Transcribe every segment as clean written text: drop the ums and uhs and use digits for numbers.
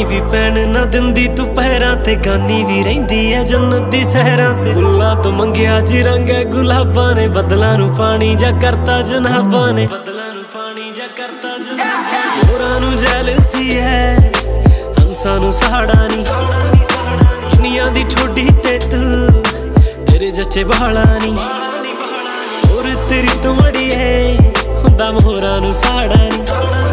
भी पैन ना दिंदी तू पैरां ते गानी भी रहिंदी है जन्नत दी सहरां ते फुल्लां तो मंगिया जी रंग है गुलाबां ने बदलां नू पानी जा करता जनाबां ने बदलां नू पानी जा करता जनाबां मोरां नू जैलसी है हंसां नू साड़ा नी किनियां दी ठोडी ते तू तेरे जच्चे बाला नी और तेरी तो मड़ी है हुंदा मोरां नू साड़ा नी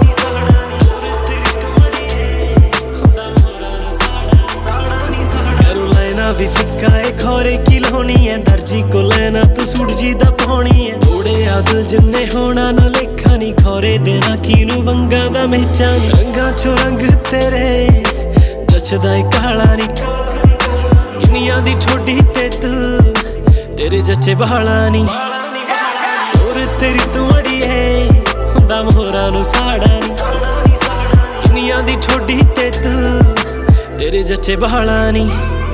भी फिक्का है खोरे की लोनी है दर्जी को लेना तू सूट जी दा पानी है थोड़े आदल जिन्ने होना ना लेखा नी खोरे देना कीनू वंगा दा मेचा नी रंगा चो रंग तेरे जचदा है काला नी किनियां दी ठोडी ते तू तेरे जच्चे बाला नी और तेरी तू मड़ी है हुंदा मोरां नू साड़ा नी किनियां दी ठोडी ते तू तेरे जच्चे बाला नी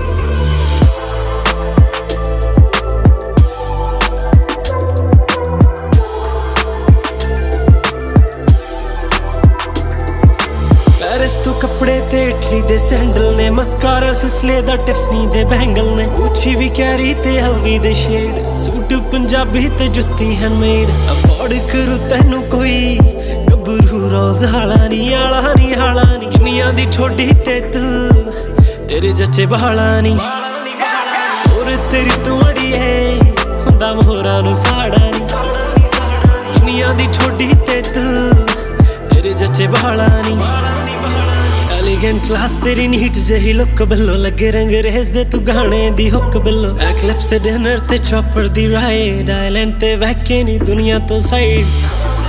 पेरिस तो कपड़े ते इटली दे सैंडल ने मस्कारा ससले दा टिफनी दे बैंगल ने गुच्छी भी कैरी ते हलवी दे शेड सूट पंजाबी ते जुत्ती हैंडमेड अफोर्ड करू तैनू कोई गबरू रोज हाला नी किनियां दी ठोडी ते तू तेरे जच्चे बाला नी और तेरी तू मड़ी है हुंदा मोरां नू साड़ा नी किनियां दी ठोडी ते तू तेरे जच्चे बाला नी एलिगेंट क्लास तेरी नीट जही लुक बल्लो लगे रंग रेस दे तू गाने दी हुक बल्लो एक्लिप्स ते डिनर ते चॉपर दी राइड आइलैंड ते वैके नी दुनिया तो साइड